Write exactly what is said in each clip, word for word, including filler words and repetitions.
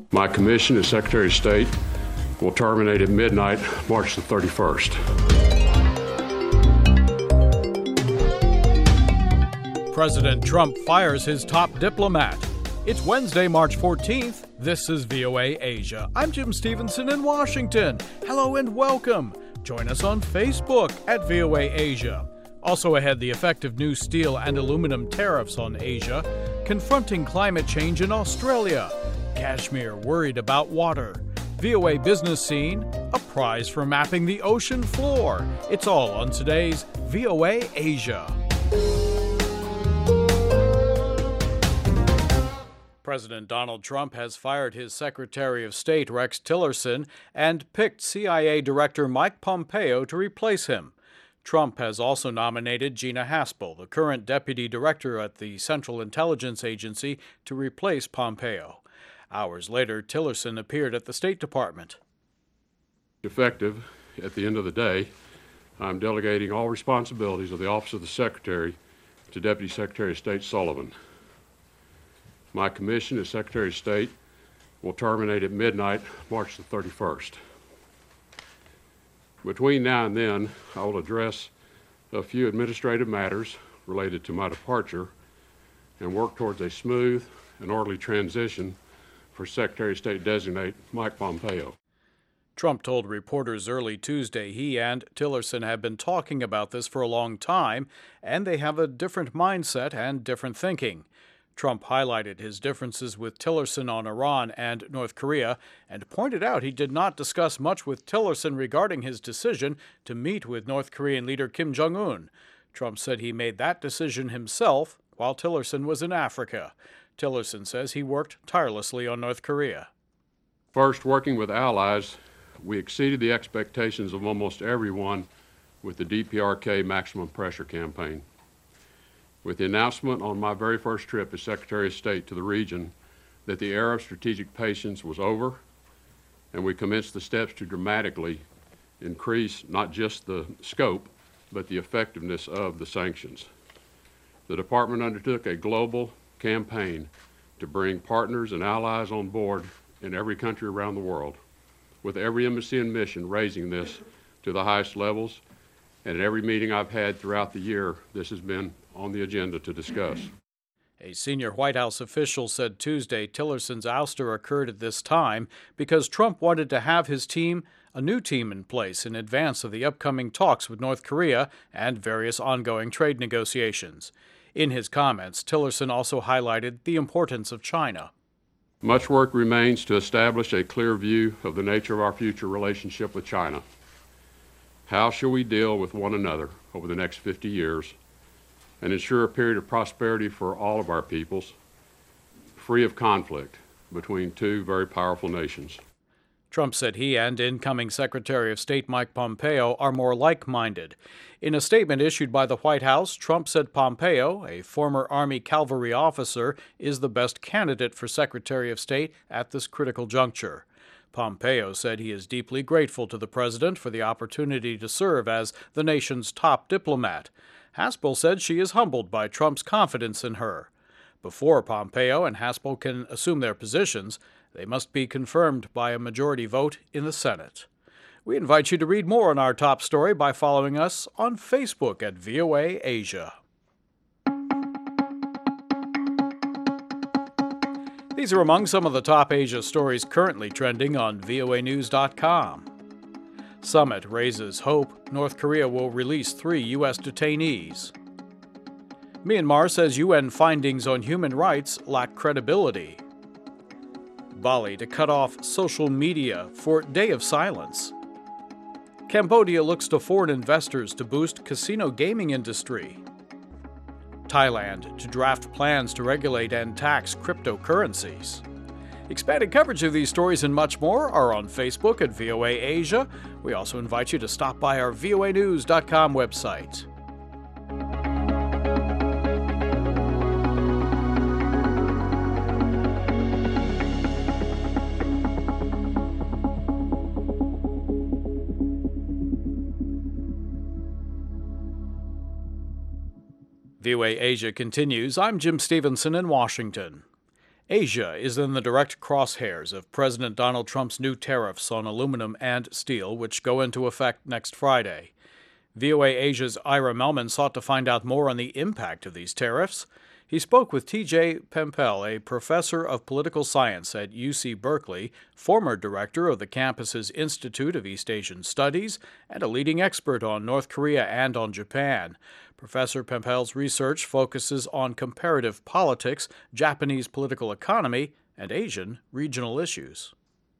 My commission as Secretary of State will terminate at midnight, March the thirty-first. President Trump fires his top diplomat. It's Wednesday, March fourteenth. This is V O A Asia. I'm Jim Stevenson in Washington. Hello and welcome. Join us on Facebook at V O A Asia. Also ahead, the effect of new steel and aluminum tariffs on Asia, confronting climate change in Australia, Kashmir worried about water, V O A Business Scene, a prize for mapping the ocean floor. It's all on today's V O A Asia. President Donald Trump has fired his Secretary of State, Rex Tillerson, and picked C I A Director Mike Pompeo to replace him. Trump has also nominated Gina Haspel, the current Deputy Director at the Central Intelligence Agency, to replace Pompeo. Hours later, Tillerson appeared at the State Department. Effective at the end of the day, I'm delegating all responsibilities of the Office of the Secretary to Deputy Secretary of State Sullivan. My commission as Secretary of State will terminate at midnight, March the thirty-first. Between now and then, I will address a few administrative matters related to my departure and work towards a smooth and orderly transition for Secretary of State designate Mike Pompeo. Trump told reporters early Tuesday he and Tillerson have been talking about this for a long time, and they have a different mindset and different thinking. Trump highlighted his differences with Tillerson on Iran and North Korea and pointed out he did not discuss much with Tillerson regarding his decision to meet with North Korean leader Kim Jong-un. Trump said he made that decision himself while Tillerson was in Africa. Tillerson says he worked tirelessly on North Korea. First, working with allies, we exceeded the expectations of almost everyone with the D P R K maximum pressure campaign. With the announcement on my very first trip as Secretary of State to the region that the era of strategic patience was over, and we commenced the steps to dramatically increase not just the scope, but the effectiveness of the sanctions. The department undertook a global campaign to bring partners and allies on board in every country around the world, with every embassy and mission raising this to the highest levels, and at every meeting I've had throughout the year, this has been on the agenda to discuss. A senior White House official said Tuesday Tillerson's ouster occurred at this time because Trump wanted to have his team, a new team in place in advance of the upcoming talks with North Korea and various ongoing trade negotiations. In his comments, Tillerson also highlighted the importance of China. Much work remains to establish a clear view of the nature of our future relationship with China. How shall we deal with one another over the next fifty years and ensure a period of prosperity for all of our peoples, free of conflict between two very powerful nations? Trump said he and incoming Secretary of State Mike Pompeo are more like-minded. In a statement issued by the White House, Trump said Pompeo, a former Army cavalry officer, is the best candidate for Secretary of State at this critical juncture. Pompeo said he is deeply grateful to the president for the opportunity to serve as the nation's top diplomat. Haspel said she is humbled by Trump's confidence in her. Before Pompeo and Haspel can assume their positions, they must be confirmed by a majority vote in the Senate. We invite you to read more on our top story by following us on Facebook at V O A Asia. These are among some of the top Asia stories currently trending on V O A news dot com. Summit raises hope North Korea will release three U S detainees. Myanmar says U N findings on human rights lack credibility. Bali to cut off social media for Day of Silence. Cambodia looks to foreign investors to boost casino gaming industry. Thailand to draft plans to regulate and tax cryptocurrencies. Expanded coverage of these stories and much more are on Facebook at V O A Asia. We also invite you to stop by our V O A news dot com website. V O A Asia continues. I'm Jim Stevenson in Washington. Asia is in the direct crosshairs of President Donald Trump's new tariffs on aluminum and steel, which go into effect next Friday. V O A Asia's Ira Melman sought to find out more on the impact of these tariffs. He spoke with T J Pempel, a professor of political science at U C Berkeley, former director of the campus's Institute of East Asian Studies, and a leading expert on North Korea and on Japan. Professor Pempel's research focuses on comparative politics, Japanese political economy, and Asian regional issues.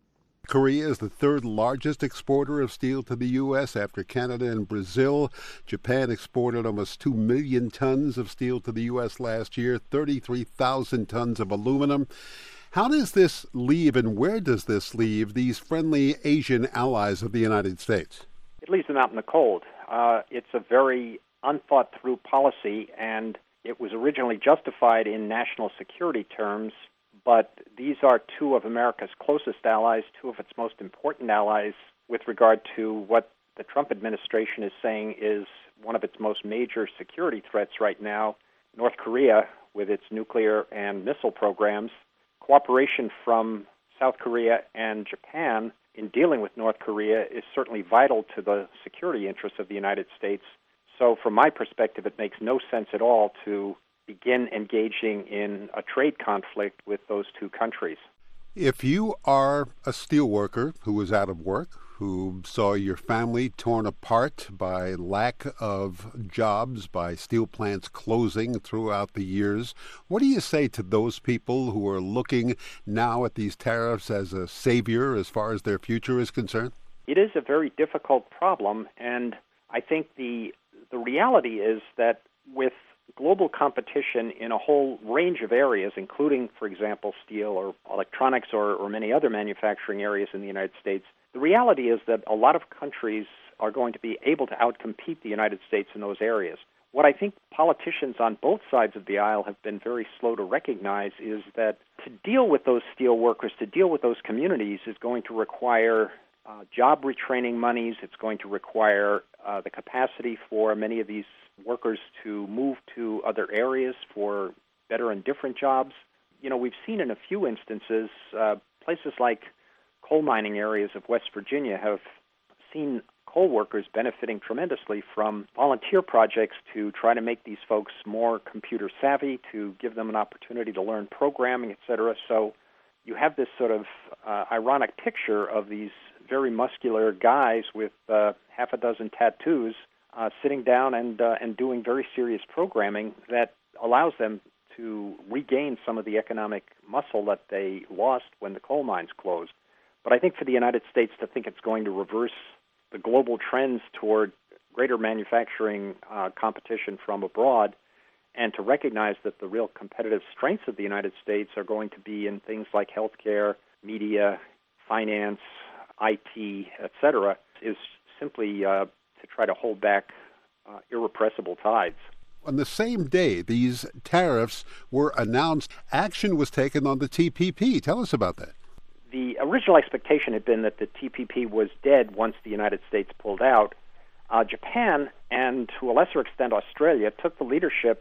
Korea is the third largest exporter of steel to the U S after Canada and Brazil. Japan exported almost two million tons of steel to the U S last year, thirty-three thousand tons of aluminum. How does this leave and where does this leave these friendly Asian allies of the United States? It leaves them out in the cold. Uh, it's a very unthought-through policy, and it was originally justified in national security terms. But these are two of America's closest allies, two of its most important allies with regard to what the Trump administration is saying is one of its most major security threats right now, North Korea with its nuclear and missile programs. Cooperation from South Korea and Japan in dealing with North Korea is certainly vital to the security interests of the United States. So from my perspective, it makes no sense at all to begin engaging in a trade conflict with those two countries. If you are a steelworker who was out of work, who saw your family torn apart by lack of jobs, by steel plants closing throughout the years, what do you say to those people who are looking now at these tariffs as a savior as far as their future is concerned? It is a very difficult problem, and I think the the reality is that with global competition in a whole range of areas, including, for example, steel or electronics or, or many other manufacturing areas in the United States, the reality is that a lot of countries are going to be able to outcompete the United States in those areas. What I think politicians on both sides of the aisle have been very slow to recognize is that to deal with those steel workers, to deal with those communities, is going to require uh, job retraining monies. It's going to require uh, the capacity for many of these workers to move to other areas for better and different jobs. You know, we've seen in a few instances, uh, places like coal mining areas of West Virginia have seen coal workers benefiting tremendously from volunteer projects to try to make these folks more computer savvy, to give them an opportunity to learn programming, et cetera. So you have this sort of uh, ironic picture of these very muscular guys with uh, half a dozen tattoos Uh, sitting down and uh, and doing very serious programming that allows them to regain some of the economic muscle that they lost when the coal mines closed. But I think for the United States to think it's going to reverse the global trends toward greater manufacturing uh, competition from abroad, and to recognize that the real competitive strengths of the United States are going to be in things like healthcare, media, finance, I T, et cetera, is simply uh, to try to hold back uh, irrepressible tides. On the same day these tariffs were announced, action was taken on the T P P. Tell us about that. The original expectation had been that the T P P was dead once the United States pulled out. Uh, Japan, and to a lesser extent Australia, took the leadership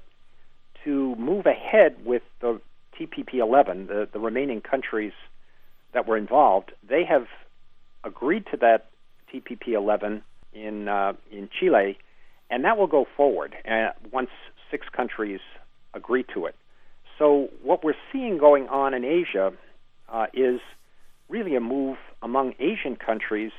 to move ahead with the T P P eleven, the, the remaining countries that were involved. They have agreed to that T P P eleven in uh, in Chile, and that will go forward uh, once six countries agree to it. So what we're seeing going on in Asia uh, is really a move among Asian countries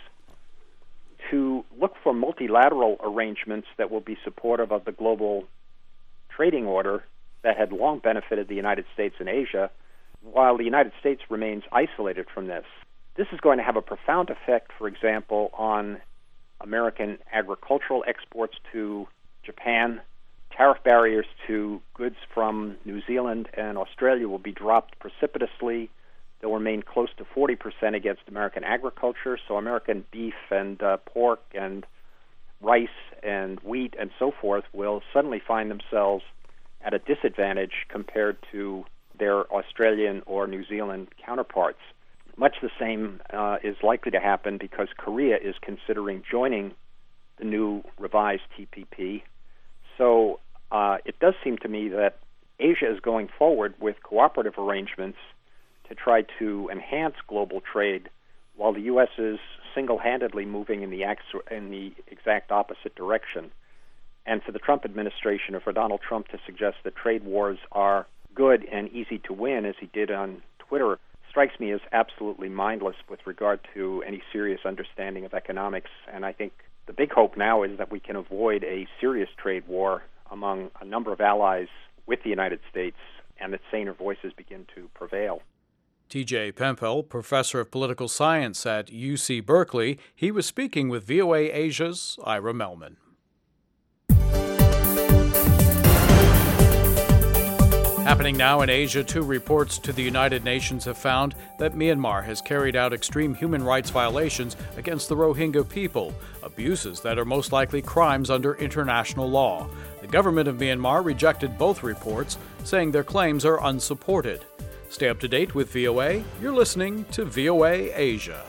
to look for multilateral arrangements that will be supportive of the global trading order that had long benefited the United States and Asia, while the United States remains isolated from this. This is going to have a profound effect, for example, on American agricultural exports to Japan. Tariff barriers to goods from New Zealand and Australia will be dropped precipitously. They'll remain close to forty percent against American agriculture, so American beef and uh, pork and rice and wheat and so forth will suddenly find themselves at a disadvantage compared to their Australian or New Zealand counterparts. Much the same uh, is likely to happen because Korea is considering joining the new revised T P P. So uh, it does seem to me that Asia is going forward with cooperative arrangements to try to enhance global trade while the U S is single-handedly moving in the, in the exact opposite direction. And for the Trump administration, or for Donald Trump to suggest that trade wars are good and easy to win, as he did on Twitter, strikes me as absolutely mindless with regard to any serious understanding of economics. And I think the big hope now is that we can avoid a serious trade war among a number of allies with the United States, and that saner voices begin to prevail. T J Pempel, professor of political science at U C Berkeley, he was speaking with V O A Asia's Ira Melman. Happening now in Asia, two reports to the United Nations have found that Myanmar has carried out extreme human rights violations against the Rohingya people, abuses that are most likely crimes under international law. The government of Myanmar rejected both reports, saying their claims are unsupported. Stay up to date with V O A. You're listening to V O A Asia.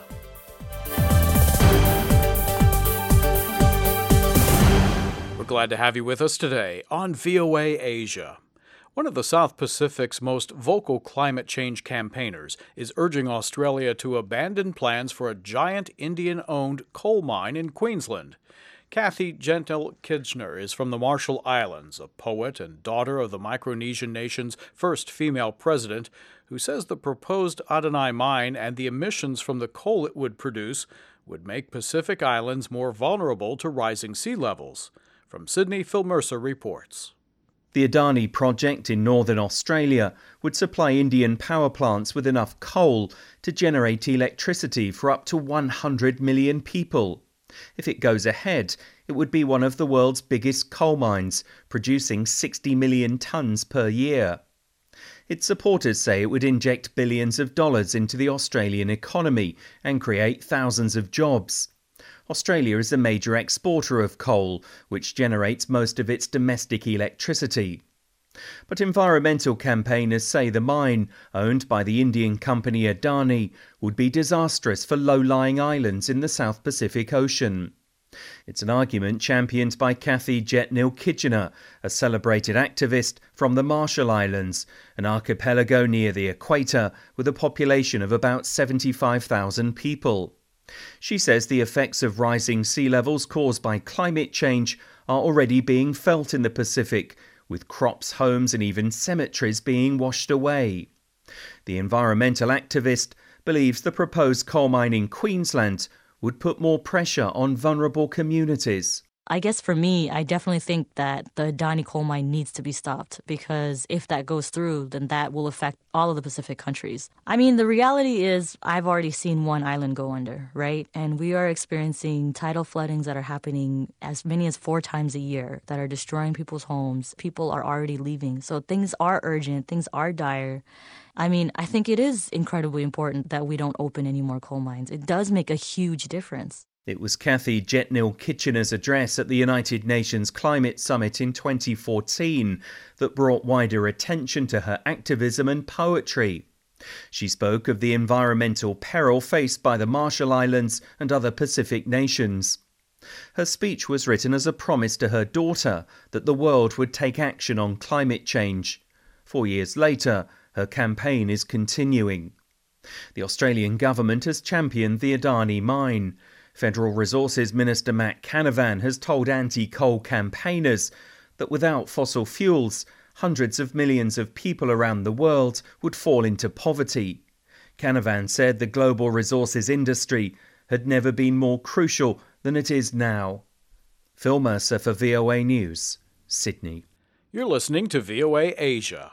We're glad to have you with us today on V O A Asia. One of the South Pacific's most vocal climate change campaigners is urging Australia to abandon plans for a giant Indian-owned coal mine in Queensland. Kathy Gentile-Kitchener is from the Marshall Islands, a poet and daughter of the Micronesian nation's first female president, who says the proposed Adonai mine and the emissions from the coal it would produce would make Pacific Islands more vulnerable to rising sea levels. From Sydney, Phil Mercer reports. The Adani project in northern Australia would supply Indian power plants with enough coal to generate electricity for up to one hundred million people. If it goes ahead, it would be one of the world's biggest coal mines, producing sixty million tonnes per year. Its supporters say it would inject billions of dollars into the Australian economy and create thousands of jobs. Australia is a major exporter of coal, which generates most of its domestic electricity. But environmental campaigners say the mine, owned by the Indian company Adani, would be disastrous for low-lying islands in the South Pacific Ocean. It's an argument championed by Kathy Gentile-Kitchener, a celebrated activist from the Marshall Islands, an archipelago near the equator with a population of about seventy-five thousand people. She says the effects of rising sea levels caused by climate change are already being felt in the Pacific, with crops, homes and even cemeteries being washed away. The environmental activist believes the proposed coal mine in Queensland would put more pressure on vulnerable communities. I guess for me, I definitely think that the Adani coal mine needs to be stopped, because if that goes through, then that will affect all of the Pacific countries. I mean, the reality is I've already seen one island go under, right? And we are experiencing tidal floodings that are happening as many as four times a year that are destroying people's homes. People are already leaving. So things are urgent. Things are dire. I mean, I think it is incredibly important that we don't open any more coal mines. It does make a huge difference. It was Kathy Gentile-Kitchener's address at the United Nations Climate Summit in twenty fourteen that brought wider attention to her activism and poetry. She spoke of the environmental peril faced by the Marshall Islands and other Pacific nations. Her speech was written as a promise to her daughter that the world would take action on climate change. Four years later, her campaign is continuing. The Australian government has championed the Adani mine. Federal Resources Minister Matt Canavan has told anti-coal campaigners that without fossil fuels, hundreds of millions of people around the world would fall into poverty. Canavan said the global resources industry had never been more crucial than it is now. Phil Mercer for V O A News, Sydney. You're listening to V O A Asia.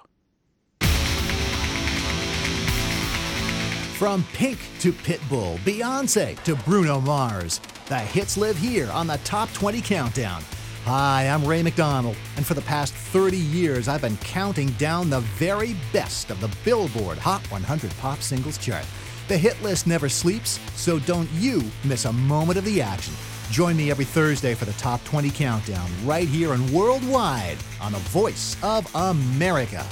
From Pink to Pitbull, Beyonce to Bruno Mars, the hits live here on the Top twenty Countdown. Hi, I'm Ray McDonald, and for the past thirty years, I've been counting down the very best of the Billboard Hot one hundred Pop Singles chart. The hit list never sleeps, so don't you miss a moment of the action. Join me every Thursday for the Top twenty Countdown, right here and worldwide on the Voice of America.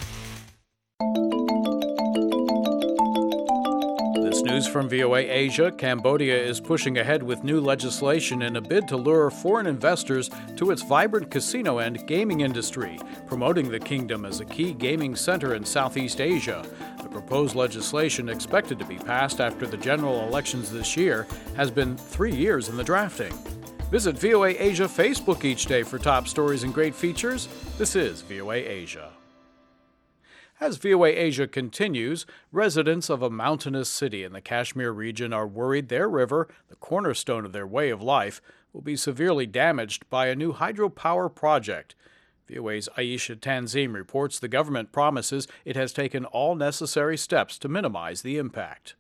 News from V O A Asia. Cambodia is pushing ahead with new legislation in a bid to lure foreign investors to its vibrant casino and gaming industry, promoting the kingdom as a key gaming center in Southeast Asia. proposed legislation, expected to be passed after the general elections this year, has been three years in the drafting. Visit V O A Asia Facebook each day for top stories and great features. This is V O A Asia. As V O A Asia continues, residents of a mountainous city in the Kashmir region are worried their river, the cornerstone of their way of life, will be severely damaged by a new hydropower project. V O A's Aisha Tanzim reports the government promises it has taken all necessary steps to minimize the impact.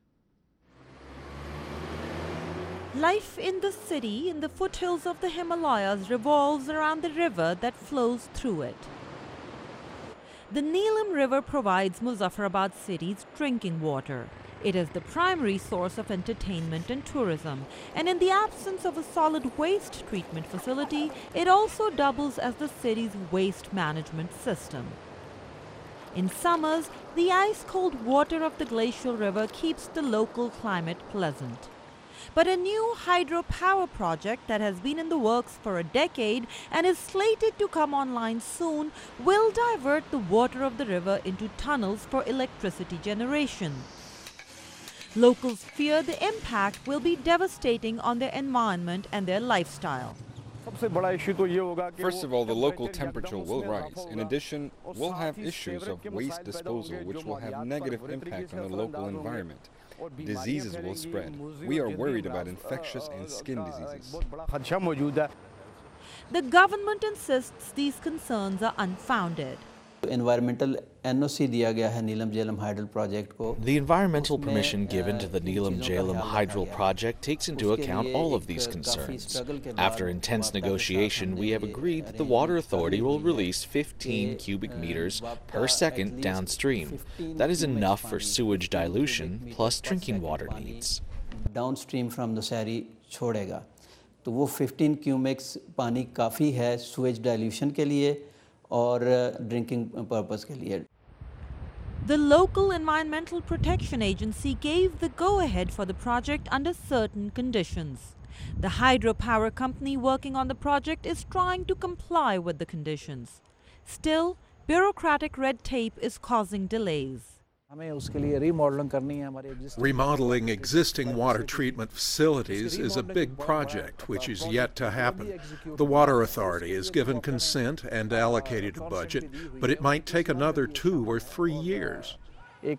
Life in the city in the foothills of the Himalayas revolves around the river that flows through it. The Neelam River provides Muzaffarabad city's drinking water. It is the primary source of entertainment and tourism, and in the absence of a solid waste treatment facility, it also doubles as the city's waste management system. In summers, the ice-cold water of the glacial river keeps the local climate pleasant. But a new hydropower project that has been in the works for a decade and is slated to come online soon will divert the water of the river into tunnels for electricity generation. Locals fear the impact will be devastating on their environment and their lifestyle. First of all, the local temperature will rise. In addition, we'll have issues of waste disposal, which will have negative impact on the local environment. Diseases will spread. We are worried about infectious and skin diseases. The government insists these concerns are unfounded. Environmental N O C दिया गया है Neelum Jhelum hydel project को. The environmental permission given to the Neelam Jhelum hydro project takes into account all of these concerns. After intense negotiation, we have agreed that the Water Authority will release fifteen cubic meters per second downstream. That is enough for sewage dilution plus drinking water needs. Downstream from the Sari छोड़ेगा. तो वो fifteen cubics पानी काफ़ी है sewage dilution के लिए और drinking purpose के लिए. The local Environmental Protection Agency gave the go-ahead for the project under certain conditions. The hydropower company working on the project is trying to comply with the conditions. Still, bureaucratic red tape is causing delays. Remodeling existing water treatment facilities is a big project which is yet to happen. The Water Authority has given consent and allocated a budget, but it might take another two or three years. This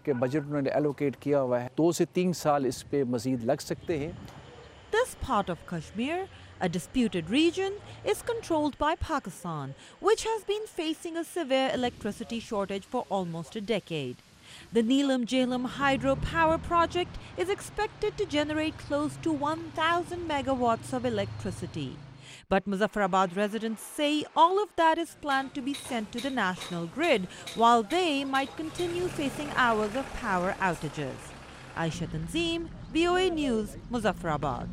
part of Kashmir, a disputed region, is controlled by Pakistan, which has been facing a severe electricity shortage for almost a decade. The Neelam Jhelum hydropower project is expected to generate close to one thousand megawatts of electricity. But Muzaffarabad residents say all of that is planned to be sent to the national grid, while they might continue facing hours of power outages. Aisha Tanzim, V O A News, Muzaffarabad.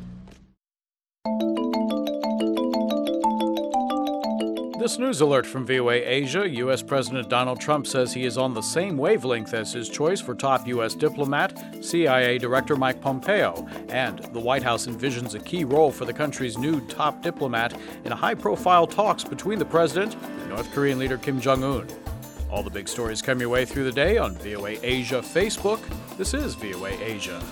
This news alert from V O A Asia. U S President Donald Trump says he is on the same wavelength as his choice for top U S diplomat, C I A Director Mike Pompeo, and the White House envisions a key role for the country's new top diplomat in high-profile talks between the president and North Korean leader Kim Jong-un. All the big stories come your way through the day on V O A Asia Facebook. This is V O A Asia.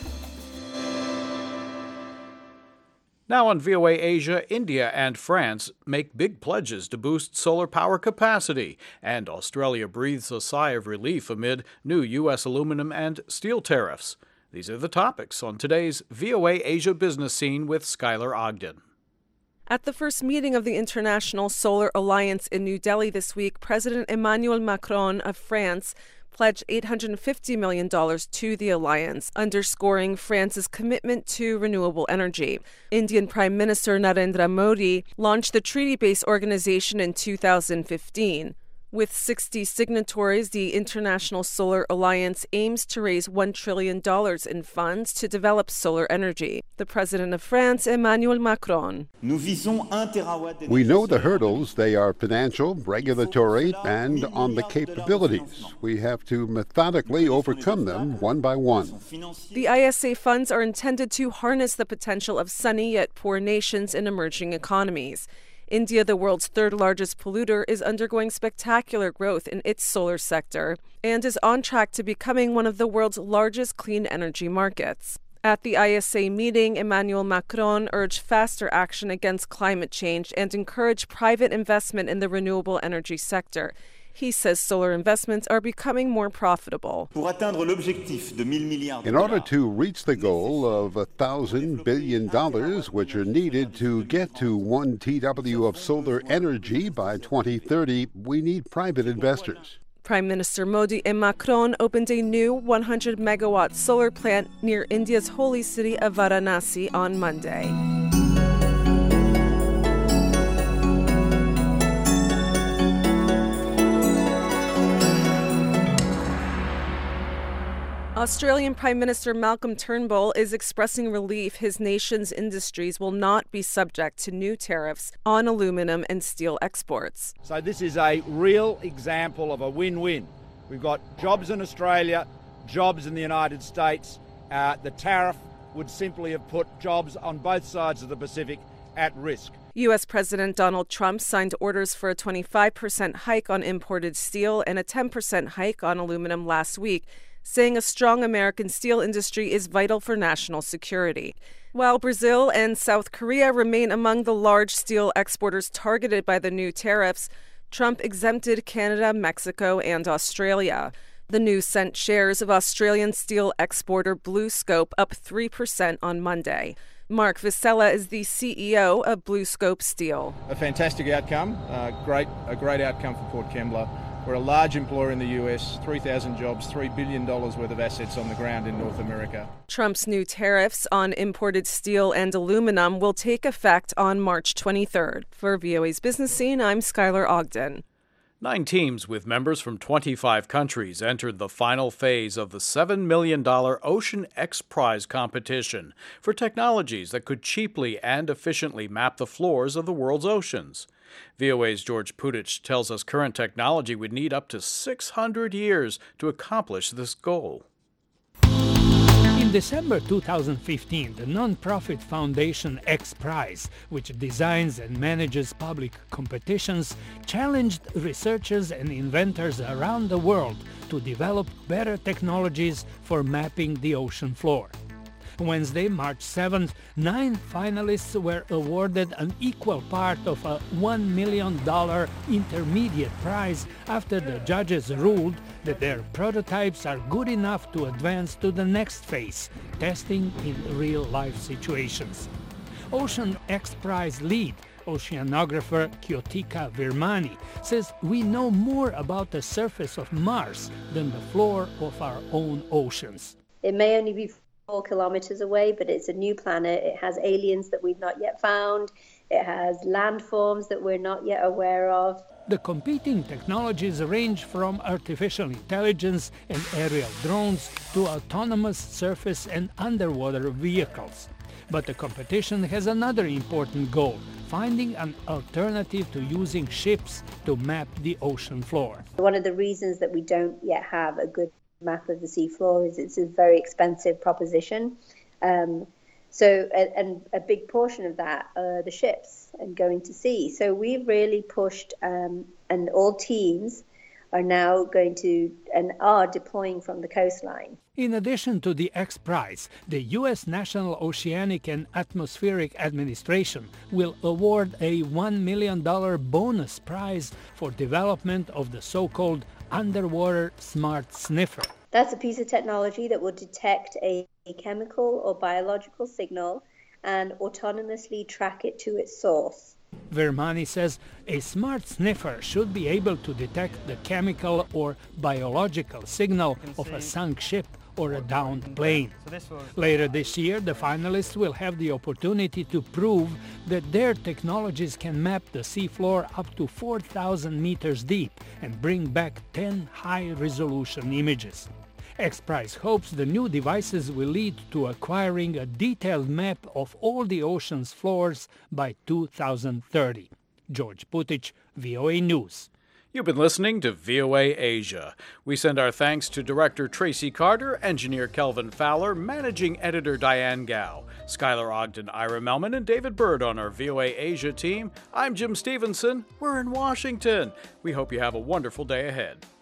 Now on V O A Asia, India and France make big pledges to boost solar power capacity, and Australia breathes a sigh of relief amid new U S aluminum and steel tariffs. These are the topics on today's V O A Asia Business Scene with Skylar Ogden. At the first meeting of the International Solar Alliance in New Delhi this week, President Emmanuel Macron of France pledged eight hundred fifty million dollars to the alliance, underscoring France's commitment to renewable energy. Indian Prime Minister Narendra Modi launched the treaty-based organization in two thousand fifteen. With sixty signatories, the International Solar Alliance aims to raise one trillion dollars in funds to develop solar energy. The President of France, Emmanuel Macron. We know the hurdles. They are financial, regulatory, and on the capabilities. We have to methodically overcome them one by one. The I S A funds are intended to harness the potential of sunny yet poor nations and emerging economies. India, the world's third largest polluter, is undergoing spectacular growth in its solar sector. and is on track to becoming one of the world's largest clean energy markets. At the I S A meeting, Emmanuel Macron urged faster action against climate change and encouraged private investment in the renewable energy sector. He says solar investments are becoming more profitable. In order to reach the goal of one thousand billion dollars, which are needed to get to one T W of solar energy by twenty thirty, we need private investors. Prime Minister Modi and Macron opened a new one hundred megawatt solar plant near India's holy city of Varanasi on Monday. Australian Prime Minister Malcolm Turnbull is expressing relief his nation's industries will not be subject to new tariffs on aluminum and steel exports. So this is a real example of a win-win. We've got jobs in Australia, jobs in the United States. Uh, the tariff would simply have put jobs on both sides of the Pacific at risk. U S President Donald Trump signed orders for a twenty-five percent hike on imported steel and a ten percent hike on aluminum last week, saying a strong American steel industry is vital for national security. While Brazil and South Korea remain among the large steel exporters targeted by the new tariffs, Trump exempted Canada, Mexico, and Australia. The news sent shares of Australian steel exporter BlueScope up three percent on Monday. Mark Vicella is the C E O of BlueScope Steel. A fantastic outcome, uh, great, a great outcome for Port Kembla. We're a large employer in the U S, three thousand jobs, three billion dollars worth of assets on the ground in North America. Trump's new tariffs on imported steel and aluminum will take effect on March twenty-third. For V O A's Business Scene, I'm Skylar Ogden. Nine teams with members from twenty-five countries entered the final phase of the seven million dollars Ocean X Prize competition for technologies that could cheaply and efficiently map the floors of the world's oceans. V O A's George Putich tells us current technology would need up to six hundred years to accomplish this goal. In December two thousand fifteen, the non-profit foundation X Prize, which designs and manages public competitions, challenged researchers and inventors around the world to develop better technologies for mapping the ocean floor. Wednesday, March seventh, nine finalists were awarded an equal part of a one million dollars intermediate prize after the judges ruled that their prototypes are good enough to advance to the next phase, testing in real-life situations. Ocean X Prize lead, oceanographer Kyotika Virmani, says we know more about the surface of Mars than the floor of our own oceans. It may only be four kilometers away, but it's a new planet. It has aliens that we've not yet found. It has landforms that we're not yet aware of. The competing technologies range from artificial intelligence and aerial drones to autonomous surface and underwater vehicles. But the competition has another important goal: finding an alternative to using ships to map the ocean floor. One of the reasons that we don't yet have a good map of the seafloor is it's a very expensive proposition. Um, so, and a big portion of that are the ships and going to sea. So we've really pushed, um, and all teams are now going to and are deploying from the coastline. In addition to the X Prize, the U S National Oceanic and Atmospheric Administration will award a one million dollars bonus prize for development of the so-called underwater smart sniffer. That's a piece of technology that will detect a, a chemical or biological signal and autonomously track it to its source. Virmani says a smart sniffer should be able to detect the chemical or biological signal of a sunk ship or a downed plane. Later this year, the finalists will have the opportunity to prove that their technologies can map the seafloor up to four thousand meters deep and bring back ten high-resolution images. X Prize hopes the new devices will lead to acquiring a detailed map of all the ocean's floors by two thousand thirty. George Putich, V O A News. You've been listening to V O A Asia. We send our thanks to Director Tracy Carter, Engineer Kelvin Fowler, Managing Editor Diane Gao, Skylar Ogden, Ira Melman, and David Bird on our V O A Asia team. I'm Jim Stevenson. We're in Washington. We hope you have a wonderful day ahead.